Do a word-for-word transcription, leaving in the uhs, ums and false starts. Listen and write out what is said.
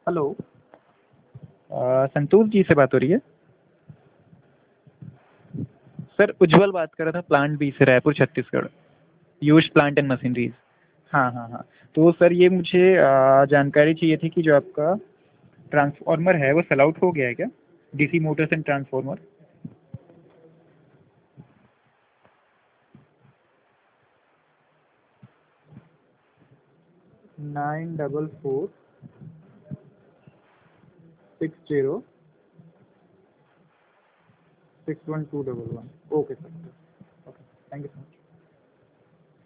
Hello. अ, संतोष जी से बात हो रही है? सर उज्जवल बात कर रहा था, प्लांट बी से, Raipur Chhattisgarh, use plant and machineries. हाँ हाँ हाँ। तो सर ये मुझे अ, जानकारी चाहिए थी कि जो आपका ट्रांसफार्मर है वो सेल आउट हो गया है क्या, DC motors and transformer? Nine double four six zero six one two double one. Okay sir, okay, thank you so much.